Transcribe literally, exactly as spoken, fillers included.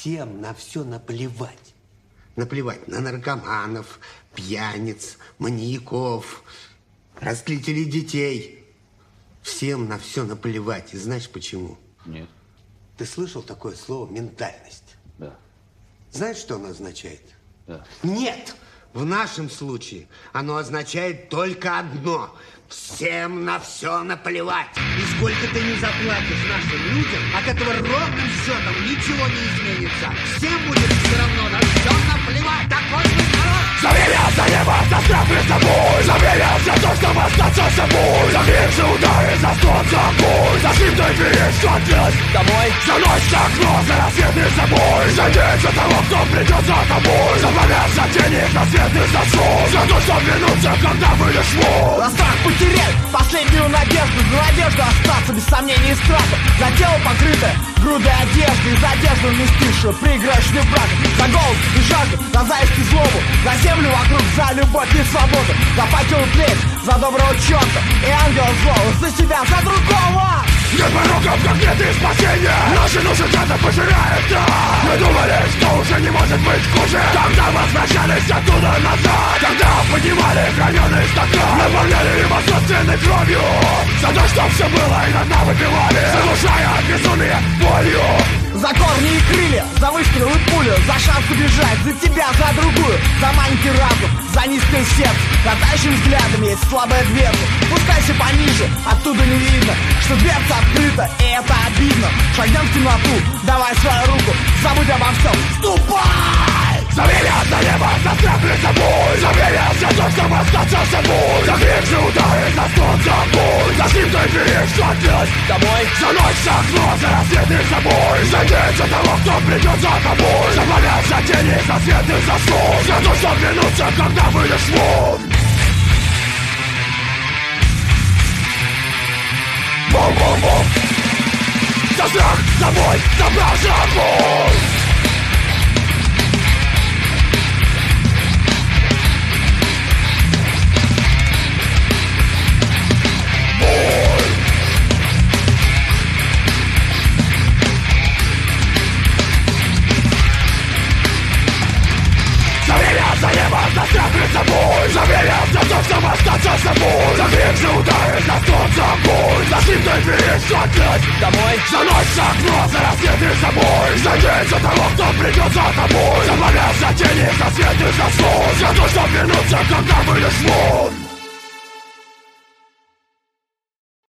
Всем на все наплевать. Наплевать на наркоманов, пьяниц, маньяков, растлителей детей. Всем на все наплевать. И знаешь почему? Нет. Ты слышал такое слово «ментальность»? Да. Знаешь, что оно означает? Да. Нет! В нашем случае оно означает только одно. Всем на все наплевать. И сколько ты не заплатишь нашим людям, от этого ровным счетом ничего не изменится. Всем будет все равно на все наплевать. Такой мы народ. Заверил за небо, за страх перед собой. Заверил за то, чтобы остаться собой. За меньше удары, за стон, за боль. За скриптой двери, что открылась домой. За ночь, за окно, за рассветный собой. За день, за того, кто придет за тобой. За пламя, за тени, за свет и за сон. За то, что вернуться, когда выйдешь вон. За страх потерять последнюю надежду. За надежду остаться без сомнений и страха. За тело покрытое грудой одежды. И за одежду вместившую проигрышный брак. За голод и жажду, за зависть и злобу. За землю вокруг, за любовь и свободу. За факел и плеть, за доброго черта и ангела злого. За себя, за другого. Нет пороков, как нет и спасения. Наши души где-то пожирают так. Мы думали, что уже не может быть хуже. Когда возвращались оттуда назад. Когда поднимали граненые стакан. Наполняли его собственной кровью. За то, что все было и на дна выпивали. Заглушая безумие болью. За корни и крылья, за выстрел и пулю. За шанс убежать, за тебя, за другую. За маленький разум, за низкое сердце. За тающим взглядом есть слабая дверца. Спускайся пониже, оттуда не видно, что дверца открыта, и это обидно. Шагнем в темноту, давай свою руку. Забудь обо всем, ступай! Заверил за небо, за страх перед собой. Заверил за то, чтобы остаться собой. За меньше удары, за стон, за боль. За скриптой двери, что открылась домой. За ночь, за окно, за рассветный собой. За день, за того, кто придет за тобой. За пламя, за тени, за свет и за сон. За то, что вернуться, когда выйдешь вон. Бум-бум-бум. За страх, за боль, за прах, за боль. За небо, за страх перед собой. Заверил за то, чтобы остаться собой. За меньше удары, за стон, за боль. За скриптой двери, что открылась домой. За ночь, за окно, за рассветный собой. За день, за того, кто придет за тобой. За пламя, за тени, за свет и за сон. За то, чтобы вернуться, когда выйдешь вон.